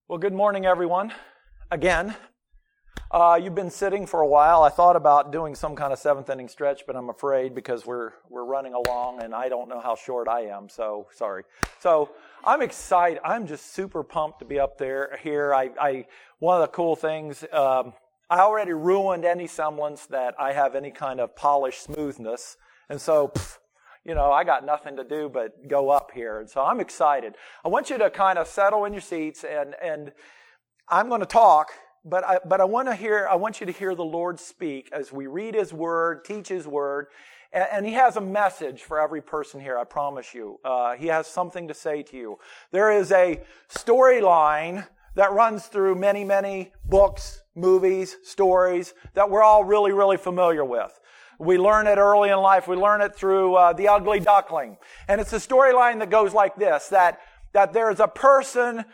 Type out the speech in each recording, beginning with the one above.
Well, good morning, everyone. Again, you've been sitting for a while. I thought about doing some kind of seventh inning stretch, but I'm afraid because we're running along, and I don't know how short I am. So sorry. So I'm excited. I'm just super pumped to be up here. One of the cool things. I already ruined any semblance that I have any kind of polished smoothness, and so. I got nothing to do but go up here. And so I'm excited. I want you to kind of settle in your seats and I'm going to talk, but I want you to hear the Lord speak as we read His Word, teach His Word. And He has a message for every person here, I promise you. He has something to say to you. There is a storyline that runs through many, many books, movies, stories that we're all really, really familiar with. We learn it early in life. We learn it through The Ugly Duckling. And it's a storyline that goes like this, that there's a person,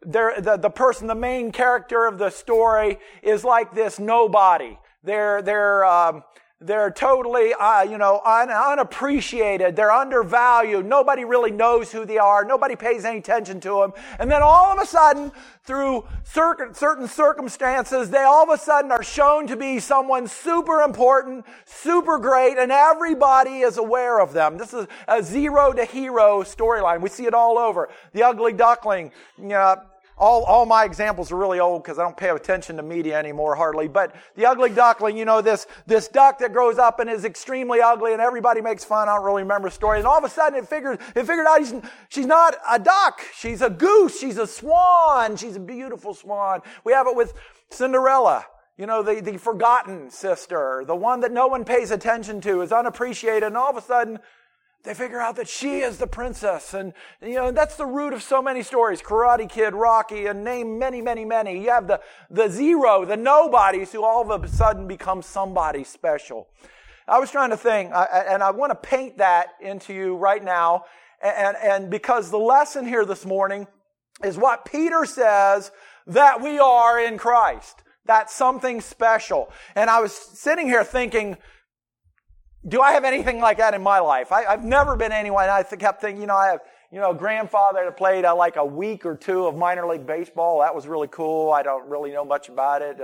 the main character of the story is like this nobody. They're totally, unappreciated. They're undervalued. Nobody really knows who they are. Nobody pays any attention to them. And then all of a sudden, through certain circumstances, they all of a sudden are shown to be someone super important, super great, and everybody is aware of them. This is a zero to hero storyline. We see it all over. The Ugly Duckling, all my examples are really old because I don't pay attention to media anymore hardly. But The Ugly Duckling, this duck that grows up and is extremely ugly and everybody makes fun. I don't really remember the story. And all of a sudden it figured out she's not a duck. She's a goose. She's a swan. She's a beautiful swan. We have it with Cinderella. The forgotten sister, the one that no one pays attention to, is unappreciated. And all of a sudden they figure out that she is the princess. And, that's the root of so many stories. Karate Kid, Rocky, and name many, many, many. You have the zero, the nobodies who all of a sudden become somebody special. I was trying to think, and I want to paint that into you right now. And because the lesson here this morning is what Peter says that we are in Christ. That's something special. And I was sitting here thinking, do I have anything like that in my life? I've never been anyone. I kept thinking, I have, a grandfather that played like a week or two of minor league baseball. That was really cool. I don't really know much about it.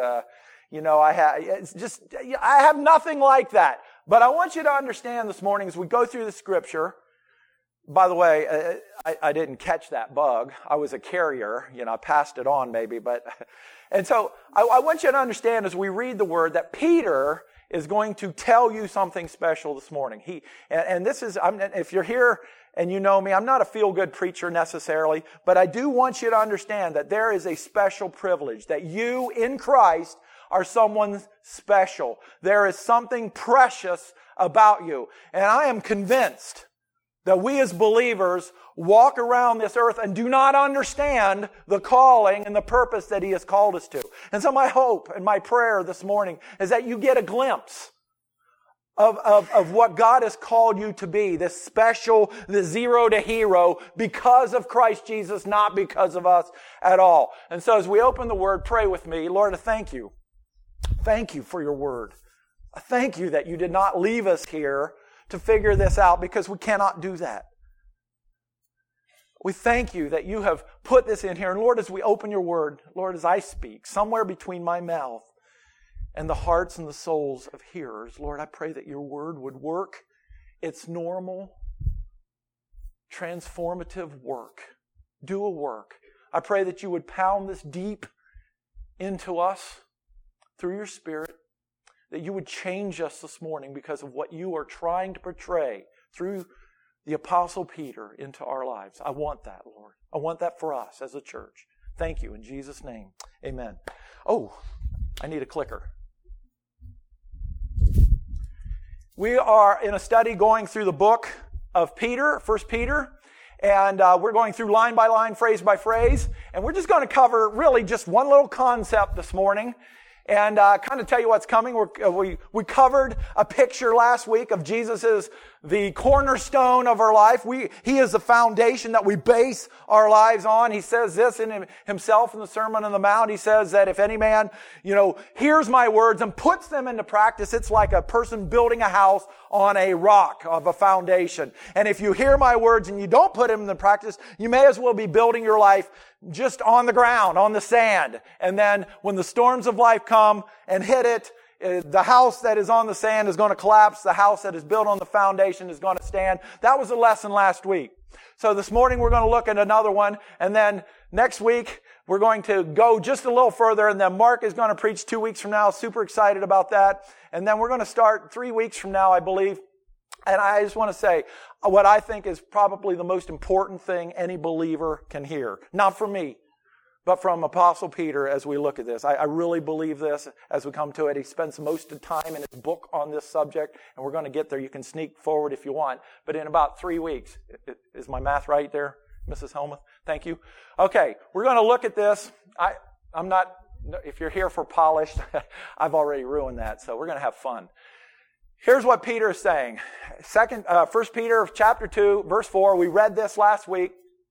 I have nothing like that. But I want you to understand this morning as we go through the scripture. By the way, I didn't catch that bug. I was a carrier. I passed it on maybe, and so I want you to understand as we read the word that Peter is going to tell you something special this morning. If you're here and you know me, I'm not a feel-good preacher necessarily, but I do want you to understand that there is a special privilege, that you in Christ are someone special. There is something precious about you. And I am convinced that we as believers walk around this earth and do not understand the calling and the purpose that He has called us to. And so my hope and my prayer this morning is that you get a glimpse of what God has called you to be, this special, the zero to hero, because of Christ Jesus, not because of us at all. And so as we open the Word, pray with me. Lord, I thank you. Thank you for your Word. I thank you that you did not leave us here to figure this out, because we cannot do that. We thank you that you have put this in here. And Lord, as we open your word, Lord, as I speak, somewhere between my mouth and the hearts and the souls of hearers, Lord, I pray that your word would work its normal, transformative work. Do a work. I pray that you would pound this deep into us through your Spirit, that you would change us this morning because of what you are trying to portray through the Apostle Peter into our lives. I want that, Lord. I want that for us as a church. Thank you in Jesus' name. Amen. Oh, I need a clicker. We are in a study going through the book of Peter, 1 Peter, and we're going through line by line, phrase by phrase, and we're just going to cover really just one little concept this morning. And kind of tell you what's coming. We covered a picture last week of Jesus's the cornerstone of our life. He is the foundation that we base our lives on. He says this in himself in the Sermon on the Mount. He says that if any man, hears my words and puts them into practice, it's like a person building a house on a rock of a foundation. And if you hear my words and you don't put them into practice, you may as well be building your life just on the ground, on the sand. And then when the storms of life come and hit it, the house that is on the sand is going to collapse. The house that is built on the foundation is going to stand. That was the lesson last week. So this morning we're going to look at another one. And then next week we're going to go just a little further. And then Mark is going to preach 2 weeks from now. Super excited about that. And then we're going to start 3 weeks from now, I believe. And I just want to say what I think is probably the most important thing any believer can hear. Not from me, but from Apostle Peter as we look at this. I really believe this as we come to it. He spends most of the time in his book on this subject, and we're going to get there. You can sneak forward if you want. But in about 3 weeks, is my math right there, Mrs. Helmuth? Thank you. Okay, we're going to look at this. I'm not, if you're here for polished, I've already ruined that, so we're going to have fun. Here's what Peter is saying. 1 Peter chapter 2, verse 4. We read this last week.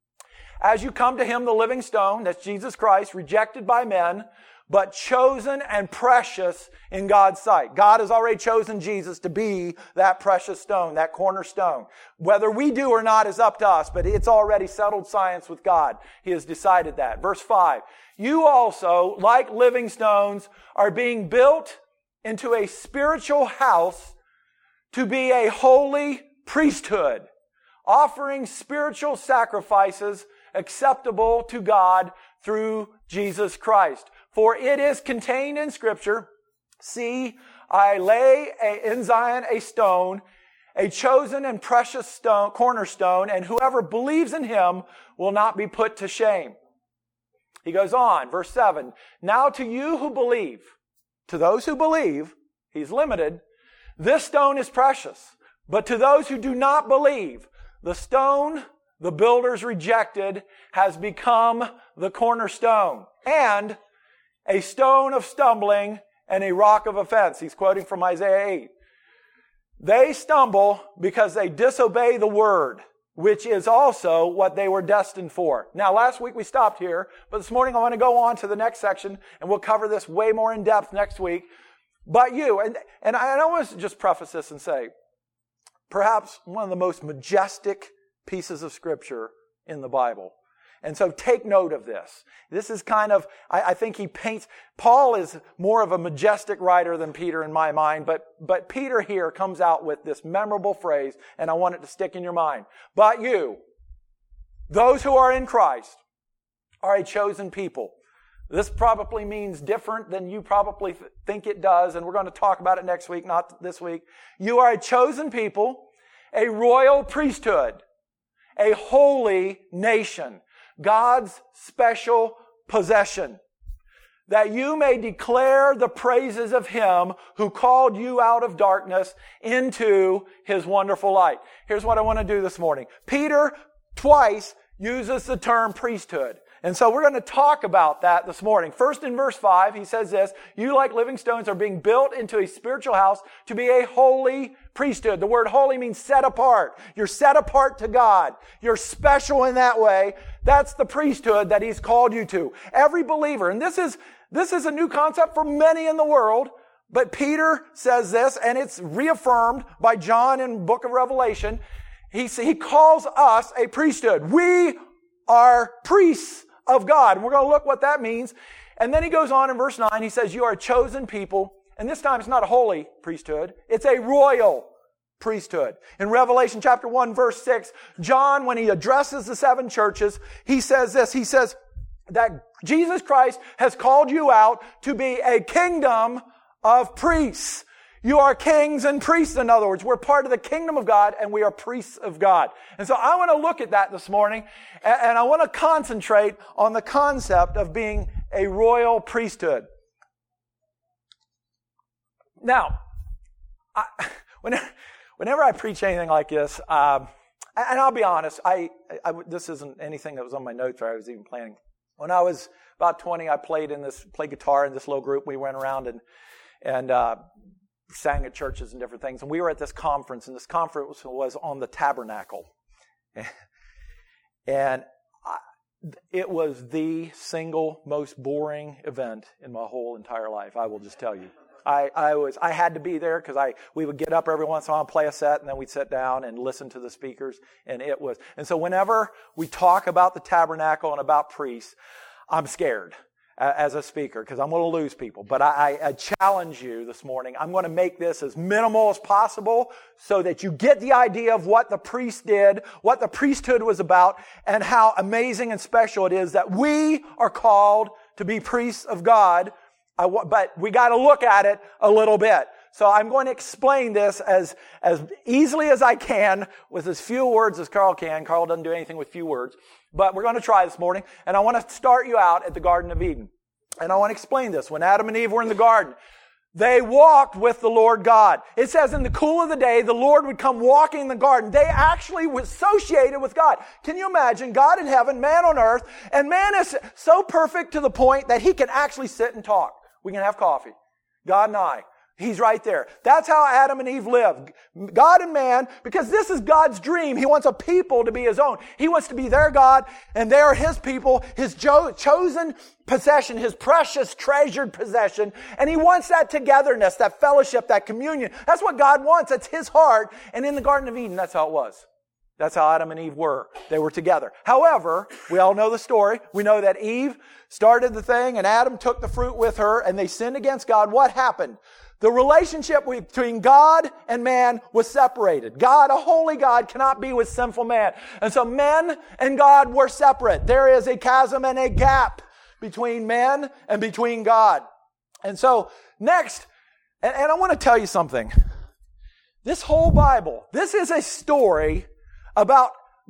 As you come to him, the living stone, that's Jesus Christ, rejected by men, but chosen and precious in God's sight. God has already chosen Jesus to be that precious stone, that cornerstone. Whether we do or not is up to us, but it's already settled science with God. He has decided that. Verse 5. You also, like living stones, are being built into a spiritual house to be a holy priesthood, offering spiritual sacrifices acceptable to God through Jesus Christ. For it is contained in Scripture, see, I lay in Zion a stone, a chosen and precious stone, cornerstone, and whoever believes in him will not be put to shame. He goes on, verse 7, now to you who believe, to those who believe, he's limited, this stone is precious. But to those who do not believe, the stone the builders rejected has become the cornerstone and a stone of stumbling and a rock of offense. He's quoting from Isaiah 8. They stumble because they disobey the word, which is also what they were destined for. Now, last week we stopped here, but this morning I want to go on to the next section, and we'll cover this way more in depth next week. But you, and I want to just preface this and say, perhaps one of the most majestic pieces of Scripture in the Bible. And so take note of this. This is kind of, I think he paints, Paul is more of a majestic writer than Peter in my mind, but Peter here comes out with this memorable phrase, and I want it to stick in your mind. But you, those who are in Christ, are a chosen people. This probably means different than you probably think it does, and we're going to talk about it next week, not this week. You are a chosen people, a royal priesthood, a holy nation, God's special possession, that you may declare the praises of him who called you out of darkness into his wonderful light. Here's what I want to do this morning. Peter twice uses the term priesthood. And so we're going to talk about that this morning. First in verse 5, he says this, you like living stones are being built into a spiritual house to be a holy priesthood. The word holy means set apart. You're set apart to God. You're special in that way. That's the priesthood that he's called you to. Every believer, and this is a new concept for many in the world, but Peter says this, and it's reaffirmed by John in the book of Revelation. He calls us a priesthood. We are priests of God. And we're going to look what that means. And then he goes on in verse 9, he says, you are a chosen people. And this time it's not a holy priesthood. It's a royal priesthood. In Revelation chapter 1, verse 6, John, when he addresses the 7 churches, he says this. He says that Jesus Christ has called you out to be a kingdom of priests. You are kings and priests, in other words. We're part of the kingdom of God, and we are priests of God. And so I want to look at that this morning, and I want to concentrate on the concept of being a royal priesthood. Now, whenever I preach anything like this, and I'll be honest, this isn't anything that was on my notes or I was even planning. When I was about 20, I played guitar in this little group. We went around and sang at churches and different things. And we were at this conference, and this conference was on the tabernacle. And it was the single most boring event in my whole entire life, I will just tell you. I had to be there because we would get up every once in a while and play a set, and then we'd sit down and listen to the speakers, and so whenever we talk about the tabernacle and about priests, I'm scared as a speaker because I'm going to lose people. But I challenge you this morning. I'm going to make this as minimal as possible so that you get the idea of what the priest did, what the priesthood was about, and how amazing and special it is that we are called to be priests of God. But we got to look at it a little bit. So I'm going to explain this as easily as I can with as few words as Carl can. Carl doesn't do anything with few words. But we're going to try this morning. And I want to start you out at the Garden of Eden. And I want to explain this. When Adam and Eve were in the garden, they walked with the Lord God. It says in the cool of the day, the Lord would come walking in the garden. They actually were associated with God. Can you imagine God in heaven, man on earth, and man is so perfect to the point that he can actually sit and talk. We can have coffee. God and I. He's right there. That's how Adam and Eve lived. God and man, because this is God's dream. He wants a people to be His own. He wants to be their God, and they are His people, His chosen possession, His precious, treasured possession. And He wants that togetherness, that fellowship, that communion. That's what God wants. That's His heart. And in the Garden of Eden, that's how it was. That's how Adam and Eve were. They were together. However, we all know the story. We know that Eve started the thing and Adam took the fruit with her and they sinned against God. What happened? The relationship between God and man was separated. God, a holy God, cannot be with sinful man. And so men and God were separate. There is a chasm and a gap between men and between God. And so next, and I want to tell you something. This whole Bible, this is a story about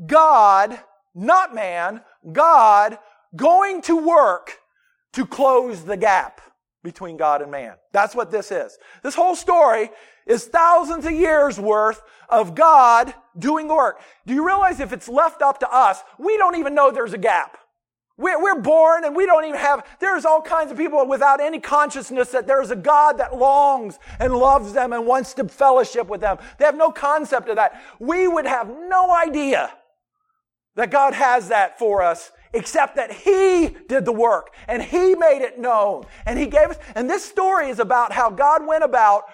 God, not man, God going to work to close the gap between God and man. That's what this is. This whole story is thousands of years worth of God doing the work. Do you realize if it's left up to us, we don't even know there's a gap. We're born and we don't even there's all kinds of people without any consciousness that there's a God that longs and loves them and wants to fellowship with them. They have no concept of that. We would have no idea that God has that for us except that He did the work and He made it known and He gave us. And this story is about how God went about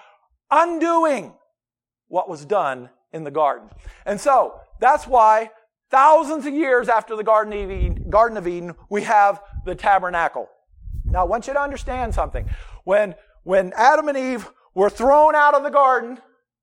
undoing what was done in the garden. And so that's why thousands of years after the Garden of Eden, we have the tabernacle. Now, I want you to understand something. When Adam and Eve were thrown out of the garden,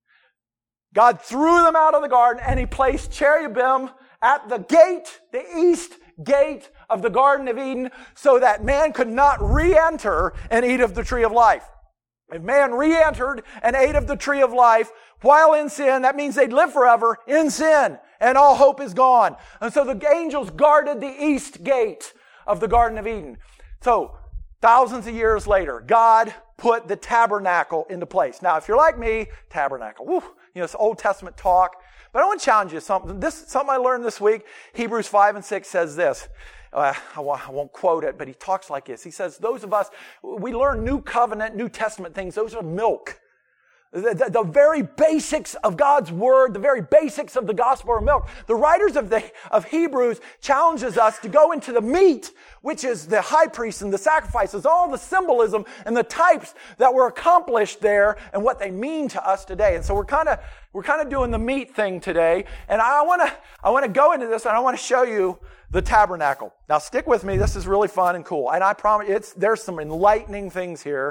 God threw them out of the garden and He placed cherubim at the gate, the east gate of the Garden of Eden, so that man could not re-enter and eat of the tree of life. If man re-entered and ate of the tree of life while in sin, that means they'd live forever in sin. And all hope is gone. And so the angels guarded the east gate of the Garden of Eden. So, thousands of years later, God put the tabernacle into place. Now, if you're like me, tabernacle, it's Old Testament talk. But I want to challenge you something. Something I learned this week. Hebrews 5 and 6 says this. I won't quote it, but he talks like this. He says, those of us, we learn New Covenant, New Testament things. Those are milk. The very basics of God's Word, the very basics of the gospel are milk. The writers of Hebrews challenges us to go into the meat, which is the high priest and the sacrifices, all the symbolism and the types that were accomplished there and what they mean to us today. And so we're kind of doing the meat thing today. And I want to go into this and I want to show you the tabernacle. Now stick with me. This is really fun and cool. And I promise there's some enlightening things here.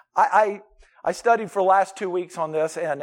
I studied for the last 2 weeks on this, and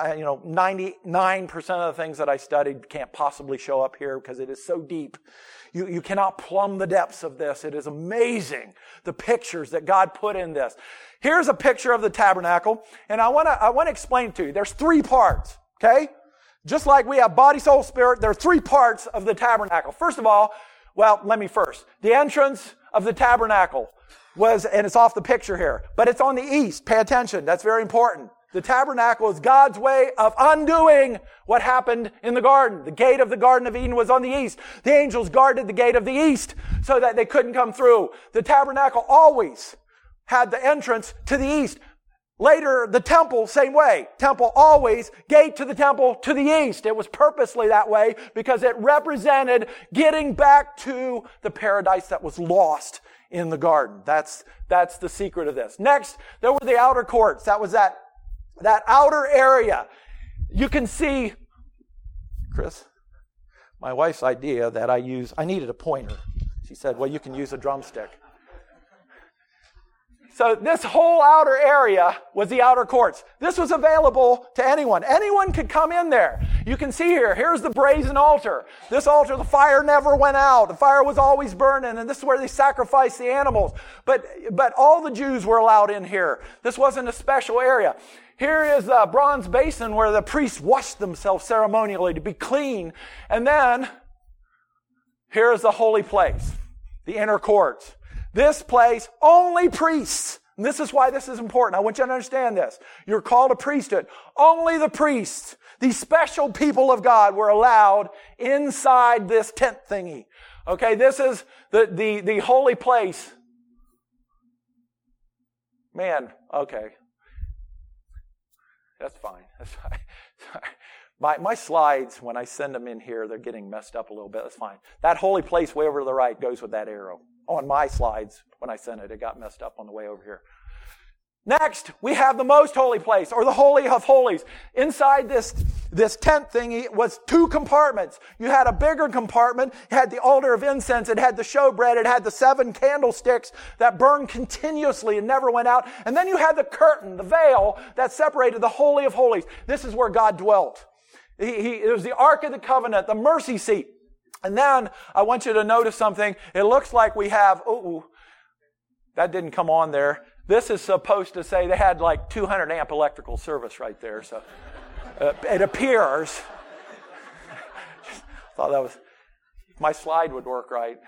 99% of the things that I studied can't possibly show up here because it is so deep. You cannot plumb the depths of this. It is amazing, the pictures that God put in this. Here's a picture of the tabernacle, and I want to explain to you. There's 3 parts, okay? Just like we have body, soul, spirit, there are 3 parts of the tabernacle. First of all, the entrance of the tabernacle and it's off the picture here, but it's on the east. Pay attention. That's very important. The tabernacle is God's way of undoing what happened in the garden. The gate of the Garden of Eden was on the east. The angels guarded the gate of the east so that they couldn't come through. The tabernacle always had the entrance to the east. Later, the temple, same way. Temple always, gate to the temple to the east. It was purposely that way because it represented getting back to the paradise that was lost in the garden. That's the secret of this. Next, there were the outer courts. That was that outer area. You can see, Chris, my wife's idea that I needed a pointer. She said, well, you can use a drumstick. So this whole outer area was the outer courts. This was available to anyone. Anyone could come in there. You can see here's the brazen altar. This altar, the fire never went out. The fire was always burning, and this is where they sacrificed the animals. But all the Jews were allowed in here. This wasn't a special area. Here is a bronze basin where the priests washed themselves ceremonially to be clean. And then here is the holy place, the inner courts. This place, only priests. And this is why this is important. I want you to understand this. You're called a priesthood. Only the priests, these special people of God, were allowed inside this tent thingy. Okay, this is the holy place. Man, okay. That's fine. That's fine. My slides, when I send them in here, they're getting messed up a little bit. That's fine. That holy place way over to the right goes with that arrow. On my slides, when I sent it got messed up on the way over here. Next, we have the most holy place, or the Holy of Holies. Inside this tent thingy was 2 compartments. You had a bigger compartment. It had the altar of incense. It had the showbread. It had the 7 candlesticks that burned continuously and never went out. And then you had the curtain, the veil, that separated the Holy of Holies. This is where God dwelt. It was the Ark of the Covenant, the mercy seat. And then I want you to notice something. It looks like we have, that didn't come on there. This is supposed to say they had like 200 amp electrical service right there. So it appears. Thought that was, my slide would work right.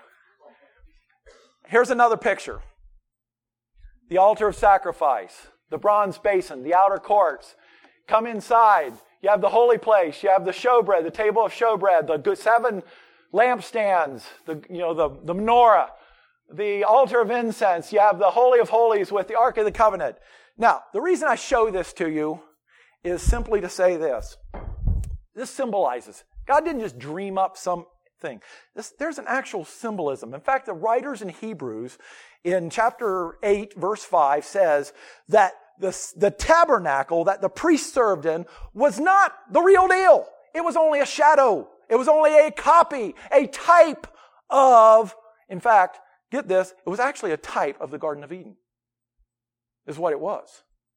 Here's another picture. The altar of sacrifice, the bronze basin, the outer courts. Come inside. You have the holy place. You have the showbread, the table of showbread, the 7 lampstands, the menorah, the altar of incense. You have the Holy of Holies with the Ark of the Covenant. Now, the reason I show this to you is simply to say this. This symbolizes, God didn't just dream up something. There's an actual symbolism. In fact, the writers in Hebrews in chapter 8, verse 5 says that the tabernacle that the priest served in was not the real deal. It was only a shadow. It was only a copy, a type of, in fact, get this, it was actually a type of the Garden of Eden, is what it was.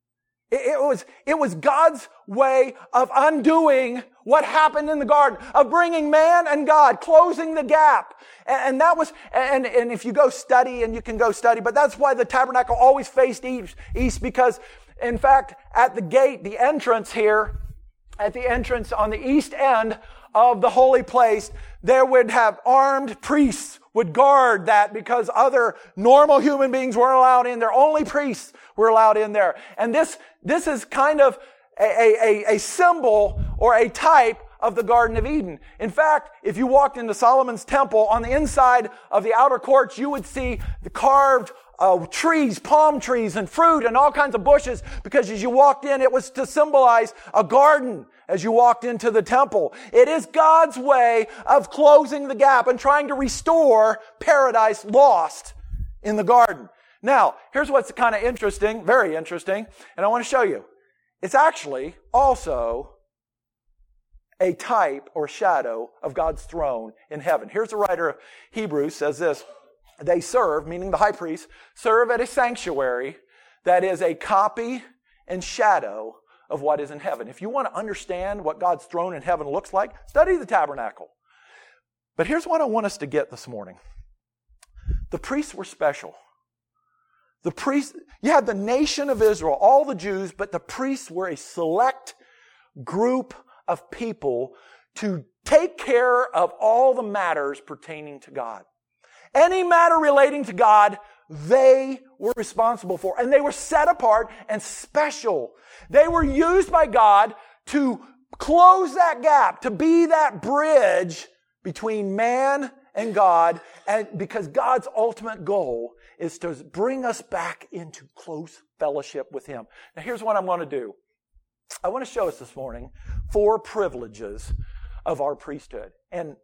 It was God's way of undoing what happened in the garden, of bringing man and God, closing the gap. And that was, and if you go study, and you can go study, but that's why the tabernacle always faced east, because in fact, at the gate, the entrance here, at the entrance on the east end of the holy place, there would have armed priests would guard that because other normal human beings weren't allowed in there. Only priests were allowed in there. And this is kind of a symbol or a type of the Garden of Eden. In fact, if you walked into Solomon's temple, on the inside of the outer courts, you would see the carved trees, palm trees and fruit and all kinds of bushes, because as you walked in, it was to symbolize a garden as you walked into the temple. It is God's way of closing the gap and trying to restore paradise lost in the garden. Now, here's what's kind of interesting, very interesting, and I want to show you. It's actually also a type or shadow of God's throne in heaven. Here's the writer of Hebrews says this: they serve, meaning the high priest, serve at a sanctuary that is a copy and shadow of what is in heaven. If you want to understand what God's throne in heaven looks like, study the tabernacle. But here's what I want us to get this morning. The priests were special. The priests, you had the nation of Israel, all the Jews, but the priests were a select group of people to take care of all the matters pertaining to God. Any matter relating to God, they were responsible for. And they were set apart and special. They were used by God to close that gap, to be that bridge between man and God, and because God's ultimate goal is to bring us back into close fellowship with Him. Now here's what I'm going to do. I want to show us this morning 4 privileges of our priesthood. And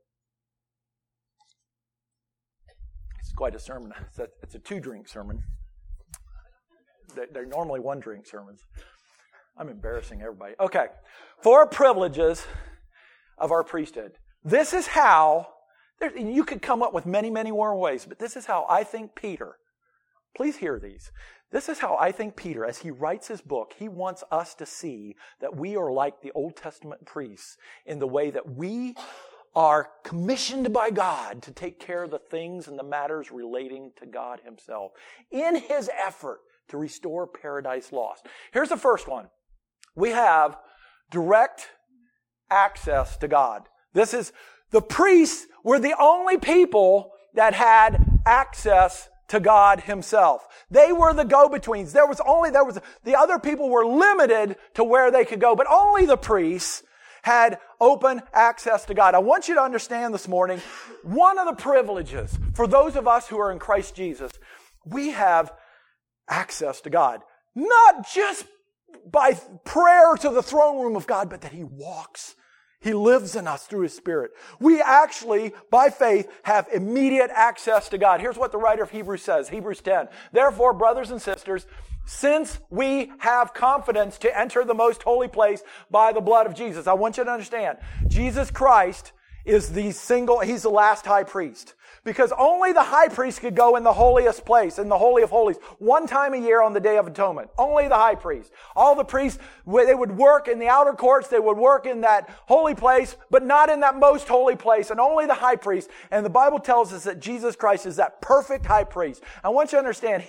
it's quite a sermon. It's a 2-drink sermon. They're normally 1-drink sermons. I'm embarrassing everybody. Okay. 4 privileges of our priesthood. This is how, you could come up with many, many more ways, but this is how I think Peter, please hear these. This is how I think Peter, as he writes his book, he wants us to see that we are like the Old Testament priests in the way that we are commissioned by God to take care of the things and the matters relating to God Himself in His effort to restore paradise lost. Here's the first one. We have direct access to God. This is, the priests were the only people that had access to God Himself. They were the go-betweens. The other people were limited to where they could go, but only the priests had open access to God. I want you to understand this morning, one of the privileges for those of us who are in Christ Jesus, we have access to God. Not just by prayer to the throne room of God, but that He walks. He lives in us through His Spirit. We actually, by faith, have immediate access to God. Here's what the writer of Hebrews says, Hebrews 10. Therefore, brothers and sisters, since we have confidence to enter the most holy place by the blood of Jesus. I want you to understand, Jesus Christ is He's the last high priest. Because only the high priest could go in the holiest place, in the Holy of Holies, one time a year on the Day of Atonement. Only the high priest. All the priests, they would work in the outer courts, they would work in that holy place, but not in that most holy place, and only the high priest. And the Bible tells us that Jesus Christ is that perfect high priest. I want you to understand,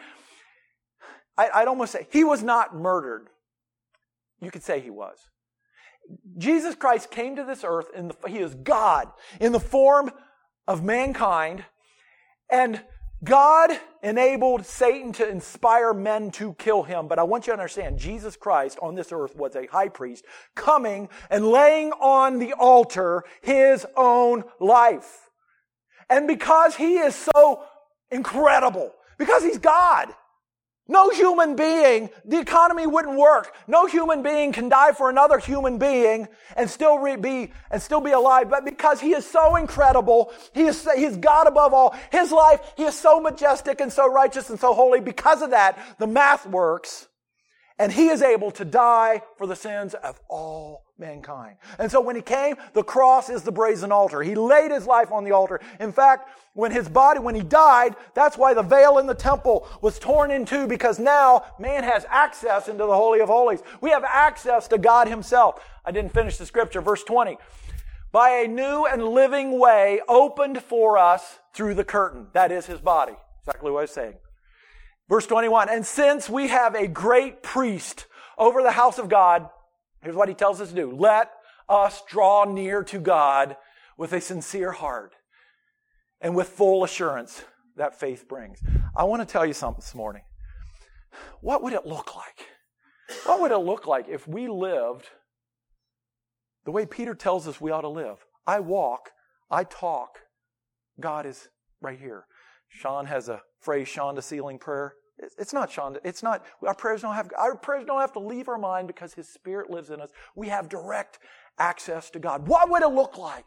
I'd almost say, He was not murdered. You could say He was. Jesus Christ came to this earth, He is God, in the form of mankind, and God enabled Satan to inspire men to kill Him. But I want you to understand, Jesus Christ on this earth was a high priest, coming and laying on the altar His own life. And because He is so incredible, because He's God, no human being, the economy wouldn't work. No human being can die for another human being and still be alive. But because He is so incredible, He is God above all. His life, He is so majestic and so righteous and so holy. Because of that, the math works. And He is able to die for the sins of all mankind. And so when He came, the cross is the brazen altar. He laid His life on the altar. In fact, when He died, that's why the veil in the temple was torn in two, because now man has access into the Holy of Holies. We have access to God Himself. I didn't finish the scripture. Verse 20. By a new and living way opened for us through the curtain. That is His body. Exactly what I was saying. Verse 21, and since we have a great priest over the house of God, here's what he tells us to do. Let us draw near to God with a sincere heart and with full assurance that faith brings. I want to tell you something this morning. What would it look like? What would it look like if we lived the way Peter tells us we ought to live? I walk, I talk, God is right here. Sean has a phrase, Sean the ceiling prayer. It's not Sean. It's not. Our prayers don't have to leave our mind because His Spirit lives in us. We have direct access to God. What would it look like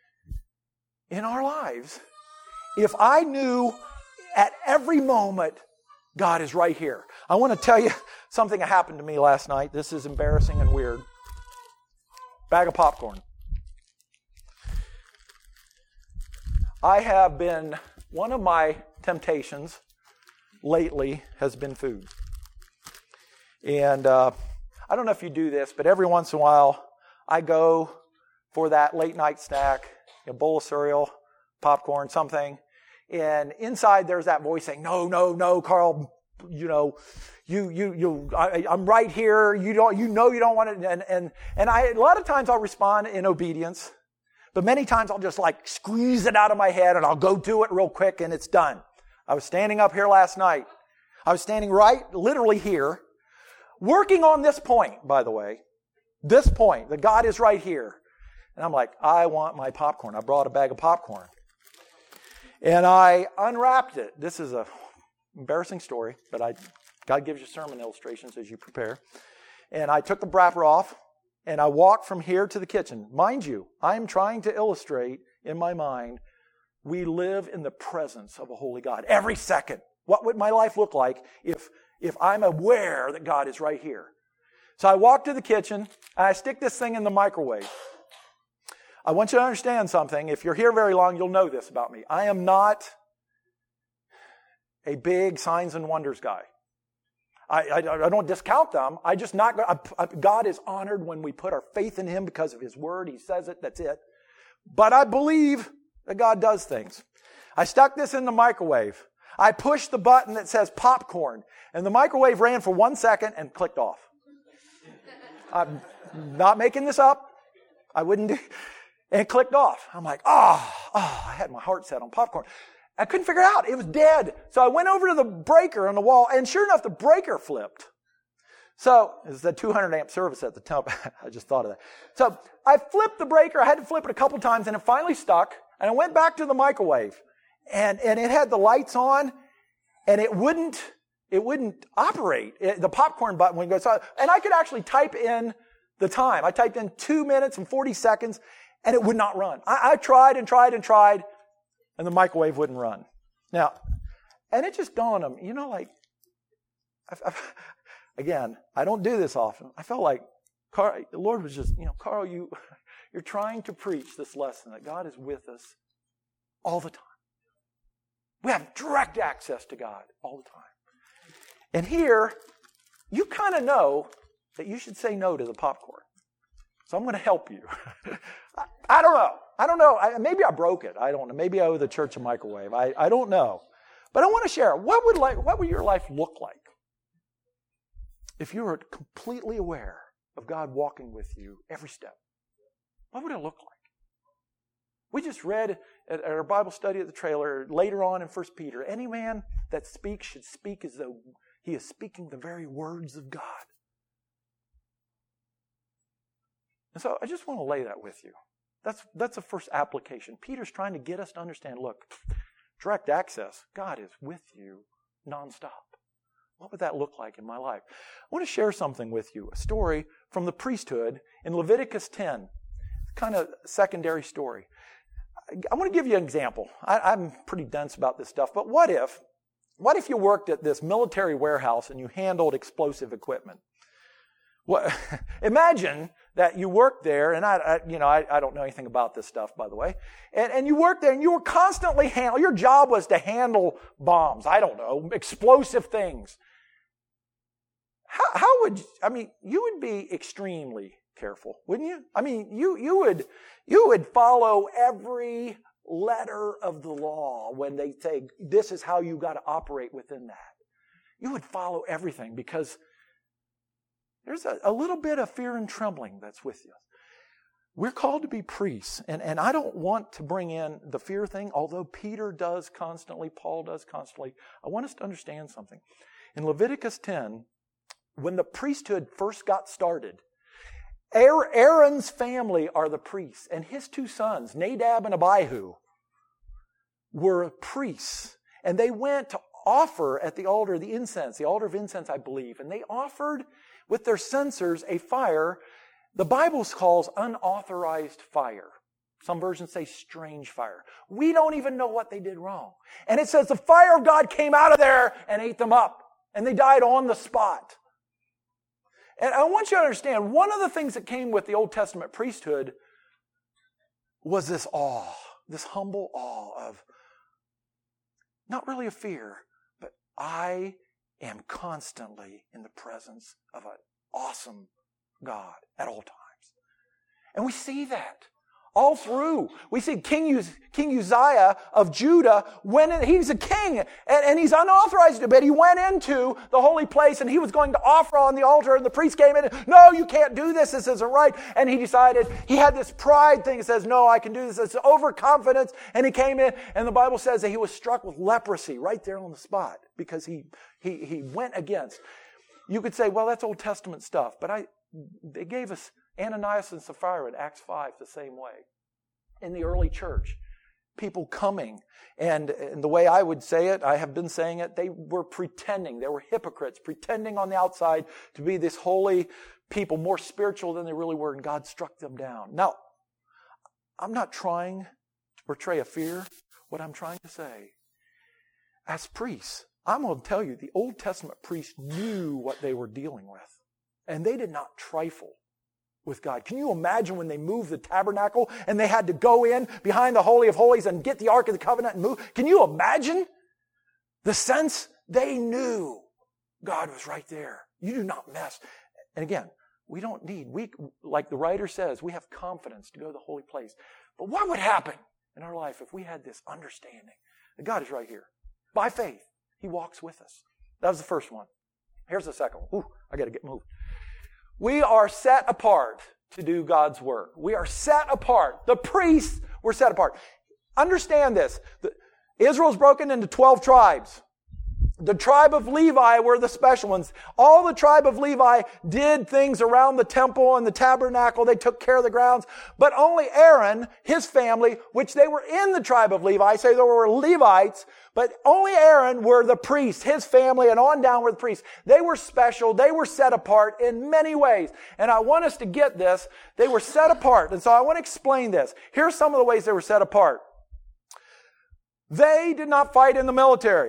in our lives if I knew at every moment God is right here? I want to tell you something that happened to me last night. This is embarrassing and weird. Bag of popcorn. One of my temptations lately has been food. And I don't know if you do this, but every once in a while I go for that late night snack, a bowl of cereal, popcorn, something. And inside there's that voice saying, no, Carl, I'm right here. You don't want it. And a lot of times I'll respond in obedience. But many times I'll just squeeze it out of my head and I'll go do it real quick and it's done. I was standing up here last night. I was standing literally here, working on this point, by the way. This point, that God is right here. And I'm like, I want my popcorn. I brought a bag of popcorn. And I unwrapped it. This is a embarrassing story, but God gives you sermon illustrations as you prepare. And I took the wrapper off, and I walked from here to the kitchen. Mind you, I'm trying to illustrate in my mind, we live in the presence of a holy God every second. What would my life look like if I'm aware that God is right here? So I walk to the kitchen, and I stick this thing in the microwave. I want you to understand something. If you're here very long, you'll know this about me. I am not a big signs and wonders guy. I don't discount them. God is honored when we put our faith in Him because of His Word. He says it, that's it. But I believe that God does things. I stuck this in the microwave. I pushed the button that says popcorn, and the microwave ran for 1 second and clicked off. I'm not making this up. I wouldn't do. And it clicked off. I'm like, I had my heart set on popcorn. I couldn't figure it out. It was dead. So I went over to the breaker on the wall, and sure enough, the breaker flipped. So, it's a 200 amp service at the top. I just thought of that. So, I flipped the breaker. I had to flip it a couple times, and it finally stuck. And I went back to the microwave. And it had the lights on, and it wouldn't operate. The popcorn button wouldn't go. So, and I could actually type in the time. I typed in 2 minutes and 40 seconds, and it would not run. I tried and tried and tried, and the microwave wouldn't run. Now, and it just dawned on me, again, I don't do this often. I felt like the Lord was just, Carl, you're trying to preach this lesson that God is with us all the time. We have direct access to God all the time. And here, you kind of know that you should say no to the popcorn. So I'm going to help you. I don't know. Maybe I broke it. I don't know. Maybe I owe the church a microwave. I don't know. But I want to share. What would your life look like if you were completely aware of God walking with you every step? What would it look like? We just read at our Bible study at the trailer later on in 1 Peter, any man that speaks should speak as though he is speaking the very words of God. And so I just want to lay that with you. That's the first application. Peter's trying to get us to understand, look, direct access, God is with you nonstop. What would that look like in my life? I want to share something with you, a story from the priesthood in Leviticus 10. Kind of a secondary story. I want to give you an example. I'm pretty dense about this stuff, but what if you worked at this military warehouse and you handled explosive equipment? Imagine that you worked there, and I don't know anything about this stuff, by the way, and you worked there and you were constantly your job was to handle bombs, explosive things. You would be extremely careful, wouldn't you? You would follow every letter of the law when they say this is how you got to operate within that. You would follow everything because there's a little bit of fear and trembling that's with you. We're called to be priests, and I don't want to bring in the fear thing, although Peter does constantly, Paul does constantly. I want us to understand something. In Leviticus 10, when the priesthood first got started, Aaron's family are the priests, and his two sons, Nadab and Abihu, were priests. And they went to offer at the altar the altar of incense, I believe. And they offered with their censers a fire the Bible calls unauthorized fire. Some versions say strange fire. We don't even know what they did wrong. And it says the fire of God came out of there and ate them up. And they died on the spot. And I want you to understand, one of the things that came with the Old Testament priesthood was this awe, this humble awe of, not really a fear, but I am constantly in the presence of an awesome God at all times. And we see that all through. We see King Uzziah of Judah, he's a king, and he's unauthorized, but he went into the holy place, and he was going to offer on the altar, and the priest came in, and, no, you can't do this isn't right. And he decided, he had this pride thing that says, no, I can do this. It's overconfidence, and he came in, and the Bible says that he was struck with leprosy right there on the spot, because he went against. You could say, well, that's Old Testament stuff, but they gave us Ananias and Sapphira in Acts 5 the same way. In the early church, people coming. And the way I would say it, I have been saying it, they were pretending. They were hypocrites, pretending on the outside to be this holy people, more spiritual than they really were, and God struck them down. Now, I'm not trying to portray a fear. What I'm trying to say, as priests, I'm going to tell you, the Old Testament priests knew what they were dealing with. And they did not trifle with God. Can you imagine when they moved the tabernacle and they had to go in behind the Holy of Holies and get the Ark of the Covenant and move? Can you imagine the sense? They knew God was right there. You do not mess. And again, we don't need, like the writer says, we have confidence to go to the holy place. But what would happen in our life if we had this understanding that God is right here? By faith, He walks with us. That was the first one. Here's the second one. Ooh, I got to get moved. We are set apart to do God's work. We are set apart. The priests were set apart. Understand this. Israel's broken into 12 tribes. The tribe of Levi were the special ones. All the tribe of Levi did things around the temple and the tabernacle. They took care of the grounds. But only Aaron, his family, which they were in the tribe of Levi, say there were Levites, but only Aaron were the priests, his family, and on down were the priests. They were special. They were set apart in many ways. And I want us to get this. They were set apart. And so I want to explain this. Here's some of the ways they were set apart. They did not fight in the military.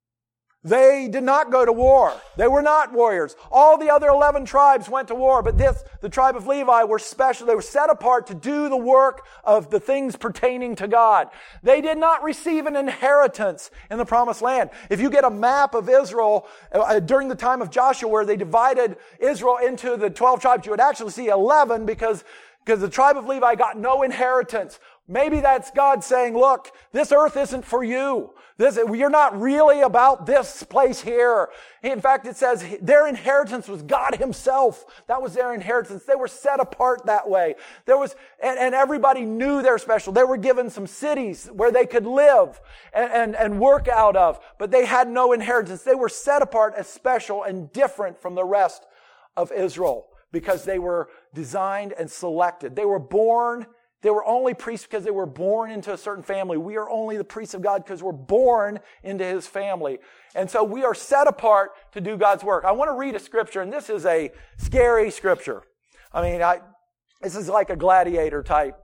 They did not go to war. They were not warriors. All the other 11 tribes went to war, but the tribe of Levi were special. They were set apart to do the work of the things pertaining to God. They did not receive an inheritance in the promised land. If you get a map of Israel during the time of Joshua where they divided Israel into the 12 tribes, you would actually see 11 because the tribe of Levi got no inheritance. Maybe that's God saying, look, this earth isn't for you. You're not really about this place here. In fact, it says their inheritance was God Himself. That was their inheritance. They were set apart that way. And everybody knew they're special. They were given some cities where they could live and work out of, but they had no inheritance. They were set apart as special and different from the rest of Israel because they were designed and selected. They were only priests because they were born into a certain family. We are only the priests of God because we're born into His family. And so we are set apart to do God's work. I want to read a scripture, and this is a scary scripture. I mean, this is like a gladiator type.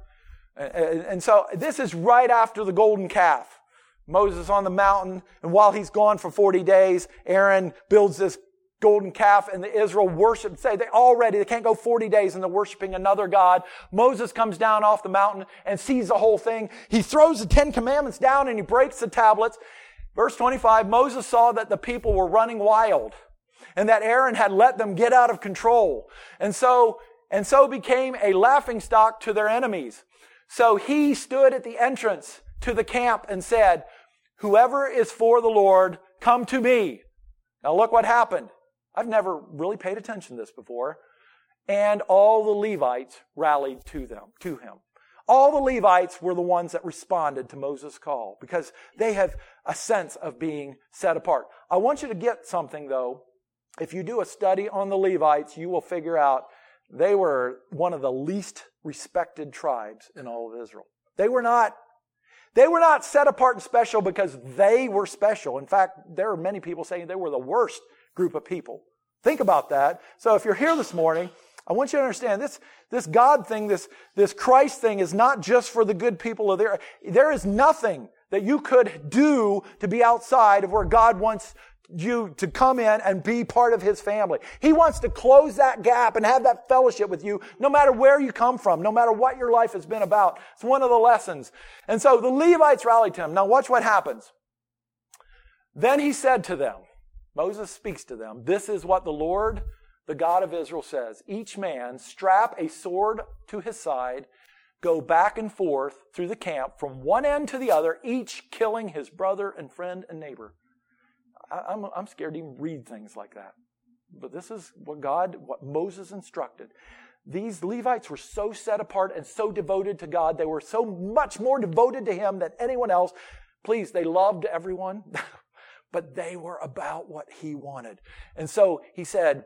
And so this is right after the golden calf. Moses on the mountain, and while he's gone for 40 days, Aaron builds this golden calf, and the Israel worship. They can't go 40 days and they're worshiping another god. Moses comes down off the mountain and sees the whole thing. He throws the 10 commandments down and he breaks the tablets. Verse 25, Moses saw that the people were running wild and that Aaron had let them get out of control. And so became a laughingstock to their enemies. So he stood at the entrance to the camp and said, whoever is for the Lord, come to me. Now look what happened. I've never really paid attention to this before. And all the Levites rallied to him. All the Levites were the ones that responded to Moses' call because they have a sense of being set apart. I want you to get something though. If you do a study on the Levites, you will figure out they were one of the least respected tribes in all of Israel. They were not set apart and special because they were special. In fact, there are many people saying they were the worst group of people. Think about that. So if you're here this morning, I want you to understand this God thing, this Christ thing is not just for the good people of the earth. There is nothing that you could do to be outside of where God wants you to come in and be part of His family. He wants to close that gap and have that fellowship with you no matter where you come from, no matter what your life has been about. It's one of the lessons. And so the Levites rallied to him. Now watch what happens. Then he said to them, Moses speaks to them, this is what the Lord, the God of Israel says. Each man strap a sword to his side, go back and forth through the camp from one end to the other, each killing his brother and friend and neighbor. I'm scared to even read things like that. But this is what Moses instructed. These Levites were so set apart and so devoted to God. They were so much more devoted to Him than anyone else. Please, they loved everyone. But they were about what He wanted. And so he said,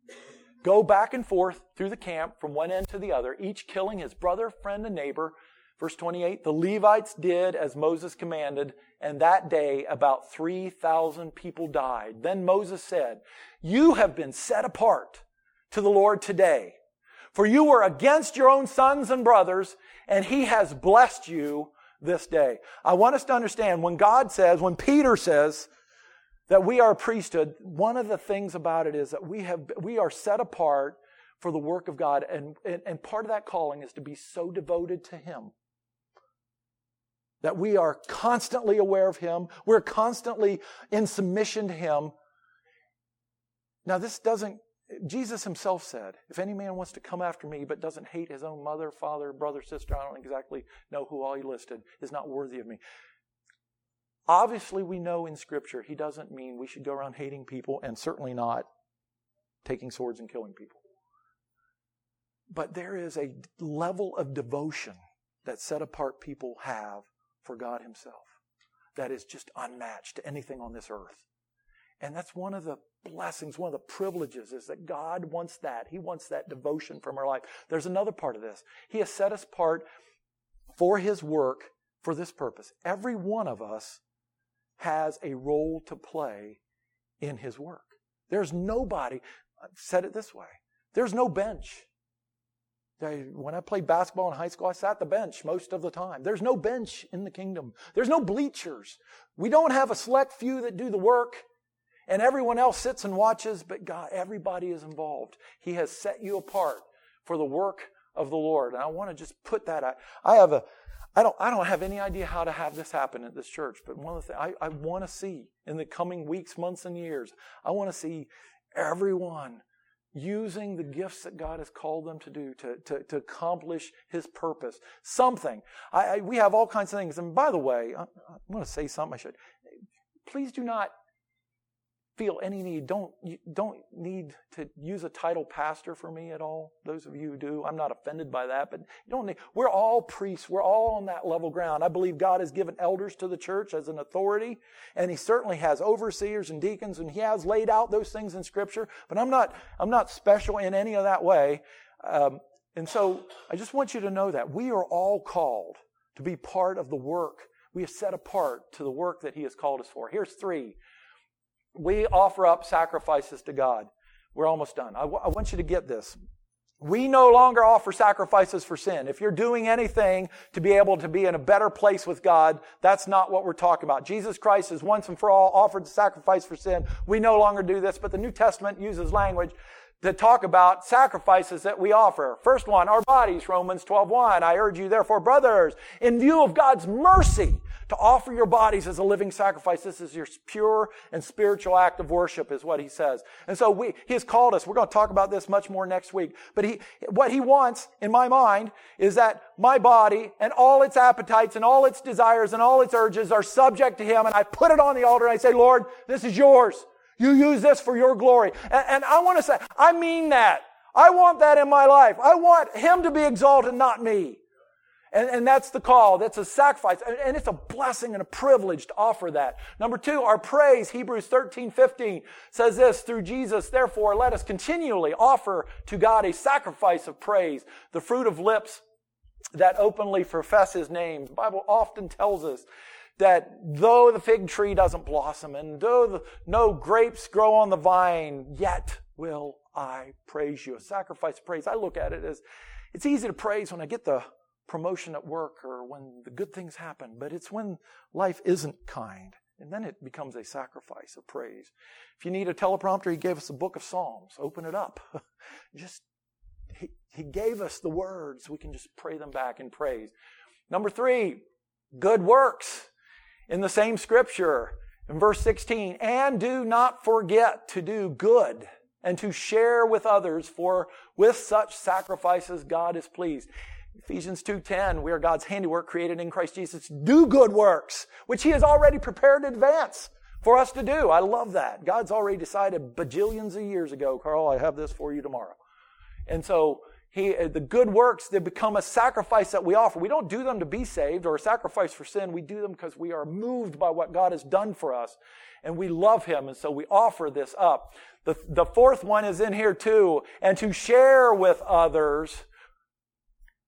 go back and forth through the camp from one end to the other, each killing his brother, friend, and neighbor. Verse 28, the Levites did as Moses commanded, and that day about 3,000 people died. Then Moses said, you have been set apart to the Lord today, for you were against your own sons and brothers, and He has blessed you this day. I want us to understand, when Peter says that we are a priesthood, one of the things about it is that we are set apart for the work of God, and part of that calling is to be so devoted to Him that we are constantly aware of Him. We're constantly in submission to Him. Now Jesus Himself said, if any man wants to come after me but doesn't hate his own mother, father, brother, sister, I don't exactly know who all He listed, is not worthy of me. Obviously, we know in Scripture He doesn't mean we should go around hating people, and certainly not taking swords and killing people. But there is a level of devotion that set-apart people have for God Himself that is just unmatched to anything on this earth. And that's one of the blessings, one of the privileges, is that God wants that. He wants that devotion from our life. There's another part of this. He has set us apart for His work for this purpose. Every one of us has a role to play in His work. There's nobody, I've said it this way, there's no bench. When I played basketball in high school, I sat the bench most of the time. There's no bench in the kingdom. There's no bleachers. We don't have a select few that do the work, and everyone else sits and watches, but God, everybody is involved. He has set you apart for the work of the Lord. And I want to just put that out. I don't have any idea how to have this happen at this church, but one of the things I want to see in the coming weeks, months, and years, I want to see everyone using the gifts that God has called them to do to accomplish His purpose. Something. We have all kinds of things. And by the way, I want to say something. Please do not feel any need. Don't need to use a title pastor for me at all. Those of you who do, I'm not offended by that, but you don't need. We're all priests. We're all on that level ground. I believe God has given elders to the church as an authority, and He certainly has overseers and deacons, and He has laid out those things in Scripture. But I'm not special in any of that way. And so I just want you to know that we are all called to be part of the work. We are set apart to the work that He has called us for. Here's 3. We offer up sacrifices to God. We're almost done. I want you to get this. We no longer offer sacrifices for sin. If you're doing anything to be able to be in a better place with God, that's not what we're talking about. Jesus Christ has once and for all offered the sacrifice for sin. We no longer do this, but the New Testament uses language to talk about sacrifices that we offer. First one, our bodies, Romans 12:1. I urge you, therefore, brothers, in view of God's mercy, to offer your bodies as a living sacrifice. This is your pure and spiritual act of worship, is what He says. And so He has called us. We're going to talk about this much more next week. But what He wants, in my mind, is that my body and all its appetites and all its desires and all its urges are subject to Him. And I put it on the altar and I say, Lord, this is yours. You use this for your glory. And I want to say, I mean that. I want that in my life. I want Him to be exalted, not me. And that's the call. That's a sacrifice. And it's a blessing and a privilege to offer that. Number 2, our praise. Hebrews 13:15 says this, through Jesus, therefore, let us continually offer to God a sacrifice of praise, the fruit of lips that openly profess His name. The Bible often tells us that though the fig tree doesn't blossom and though no grapes grow on the vine, yet will I praise you. A sacrifice of praise. I look at it as, it's easy to praise when I get the promotion at work or when the good things happen, but it's when life isn't kind, and then it becomes a sacrifice of praise. If you need a teleprompter, He gave us a book of Psalms. Open it up. He gave us the words. We can just pray them back in praise. Number 3, good works. In the same scripture, in verse 16, and do not forget to do good and to share with others, for with such sacrifices God is pleased. Ephesians 2:10, we are God's handiwork created in Christ Jesus. Do good works, which He has already prepared in advance for us to do. I love that. God's already decided bajillions of years ago, Carl, I have this for you tomorrow. And so the good works, they become a sacrifice that we offer. We don't do them to be saved or a sacrifice for sin. We do them because we are moved by what God has done for us. And we love Him, and so we offer this up. The 4th one is in here too, and to share with others.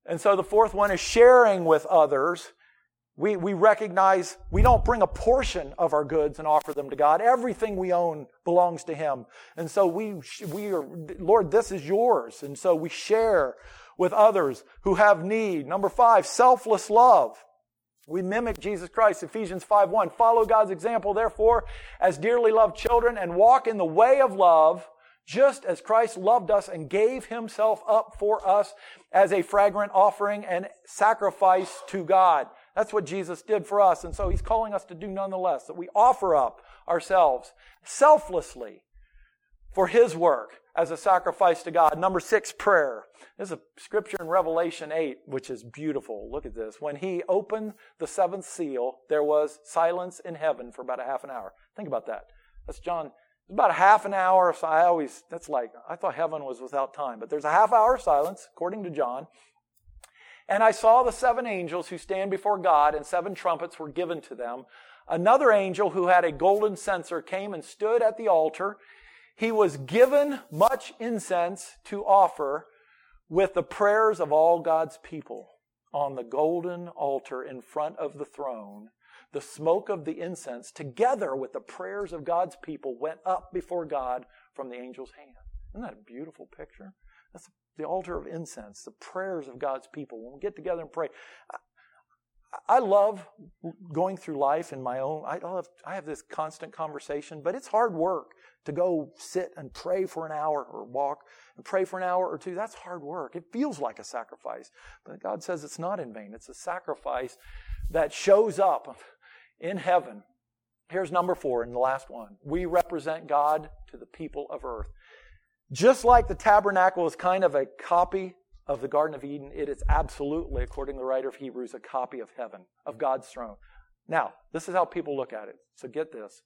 And so the fourth one is sharing with others. We recognize we don't bring a portion of our goods and offer them to God. Everything we own belongs to Him. And so we are, Lord, this is yours. And so we share with others who have need. Number 5, selfless love. We mimic Jesus Christ. Ephesians 5:1. Follow God's example, therefore, as dearly loved children, and walk in the way of love, just as Christ loved us and gave Himself up for us as a fragrant offering and sacrifice to God. That's what Jesus did for us. And so He's calling us to do nonetheless, that we offer up ourselves selflessly for His work as a sacrifice to God. Number 6, prayer. There's a scripture in Revelation 8, which is beautiful. Look at this. When He opened the 7th seal, there was silence in heaven for about a half an hour. Think about that. That's John. About a half an hour. So I thought heaven was without time, but there's a half hour of silence, according to John. And I saw the 7 angels who stand before God, and 7 trumpets were given to them. Another angel who had a golden censer came and stood at the altar. He was given much incense to offer with the prayers of all God's people on the golden altar in front of the throne. The smoke of the incense, together with the prayers of God's people, went up before God from the angel's hand. Isn't that a beautiful picture? That's the altar of incense, the prayers of God's people. When we get together and pray, I love going through life in my own. I have this constant conversation, but it's hard work to go sit and pray for an hour or walk and pray for an hour or two. That's hard work. It feels like a sacrifice, but God says it's not in vain. It's a sacrifice that shows up in heaven. Here's number 4 and the last one. We represent God to the people of earth. Just like the tabernacle is kind of a copy of the Garden of Eden, it is absolutely, according to the writer of Hebrews, a copy of heaven, of God's throne. Now, this is how people look at it. So get this.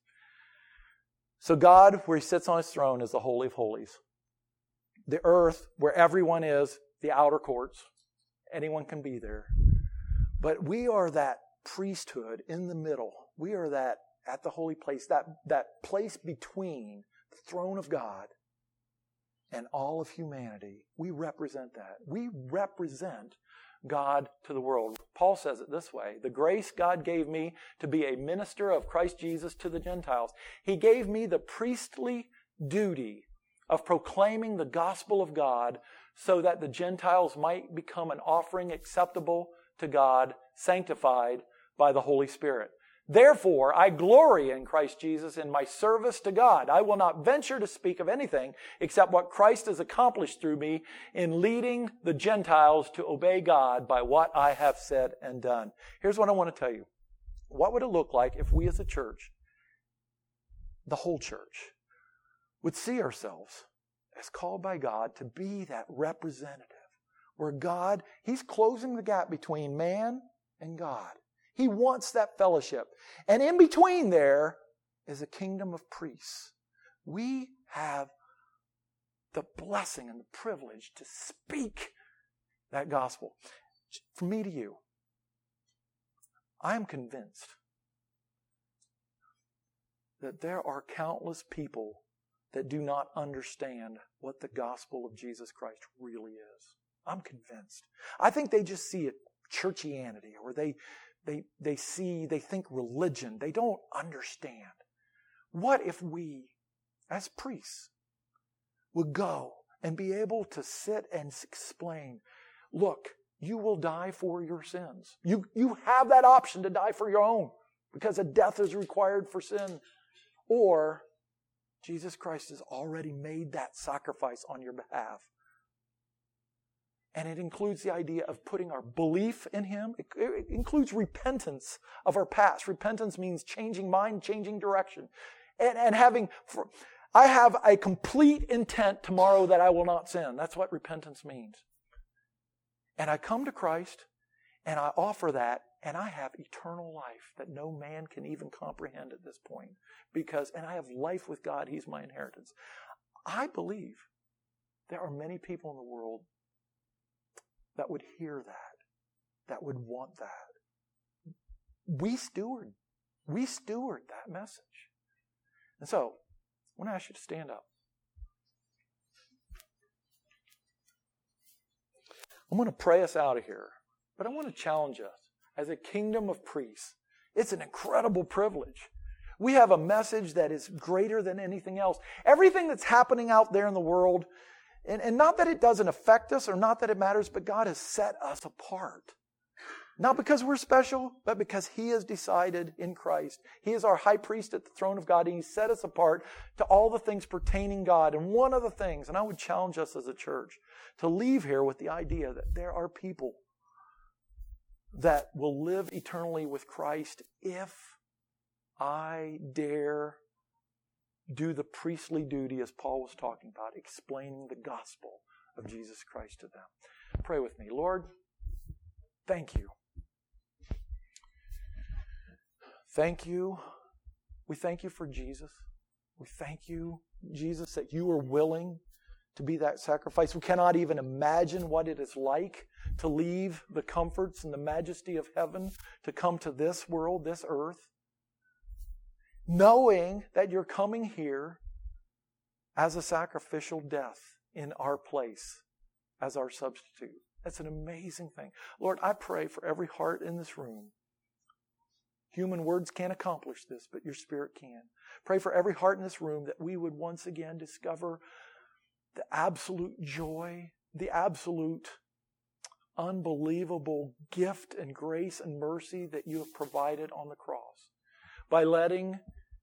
So God, where He sits on His throne, is the Holy of Holies. The earth, where everyone is, the outer courts. Anyone can be there. But we are that priesthood in the middle. We are that at the holy place, that place between the throne of God and all of humanity. We represent that. We represent God to the world. Paul says it this way: the grace God gave me to be a minister of Christ Jesus to the Gentiles. He gave me the priestly duty of proclaiming the gospel of God so that the Gentiles might become an offering acceptable to God, sanctified by the Holy Spirit. Therefore, I glory in Christ Jesus in my service to God. I will not venture to speak of anything except what Christ has accomplished through me in leading the Gentiles to obey God by what I have said and done. Here's what I want to tell you. What would it look like if we as a church, the whole church, would see ourselves as called by God to be that representative, where God, He's closing the gap between man and God. He wants that fellowship. And in between there is a kingdom of priests. We have the blessing and the privilege to speak that gospel. From me to you, I am convinced that there are countless people that do not understand what the gospel of Jesus Christ really is. I'm convinced. I think they just see it churchianity, or they think religion. They don't understand. What if we, as priests, would go and be able to sit and explain, look, you will die for your sins. You have that option to die for your own, because a death is required for sin. Or Jesus Christ has already made that sacrifice on your behalf. And it includes the idea of putting our belief in Him. It includes repentance of our past. Repentance means changing mind, changing direction. And I have a complete intent tomorrow that I will not sin. That's what repentance means. And I come to Christ, and I offer that, and I have eternal life that no man can even comprehend at this point. And I have life with God. He's my inheritance. I believe there are many people in the world that would hear that would want that. We steward that message. And so, I want to ask you to stand up. I'm going to pray us out of here, but I want to challenge us as a kingdom of priests. It's an incredible privilege. We have a message that is greater than anything else. Everything that's happening out there in the world, and not that it doesn't affect us or not that it matters, but God has set us apart. Not because we're special, but because He has decided in Christ. He is our high priest at the throne of God, and He set us apart to all the things pertaining God. And one of the things, and I would challenge us as a church, to leave here with the idea that there are people that will live eternally with Christ if I dare do the priestly duty, as Paul was talking about, explaining the gospel of Jesus Christ to them. Pray with me. Lord, thank you. Thank you. We thank you for Jesus. We thank you, Jesus, that you are willing to be that sacrifice. We cannot even imagine what it is like to leave the comforts and the majesty of heaven to come to this world, this earth, knowing that you're coming here as a sacrificial death in our place as our substitute. That's an amazing thing. Lord, I pray for every heart in this room. Human words can't accomplish this, but your Spirit can. Pray for every heart in this room that we would once again discover the absolute joy, the absolute unbelievable gift and grace and mercy that you have provided on the cross. By letting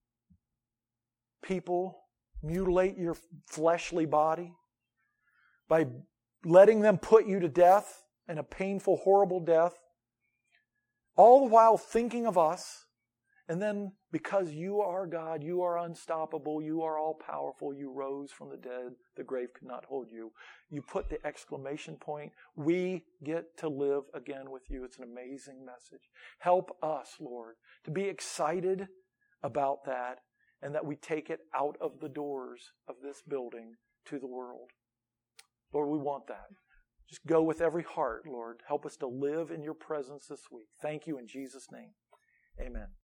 people mutilate your fleshly body, by letting them put you to death, and a painful, horrible death, all the while thinking of us, and then because you are God, you are unstoppable, you are all-powerful, you rose from the dead, the grave could not hold you. You put the exclamation point, we get to live again with you. It's an amazing message. Help us, Lord, to be excited about that, and that we take it out of the doors of this building to the world. Lord, we want that. Just go with every heart, Lord. Help us to live in your presence this week. Thank you in Jesus' name. Amen.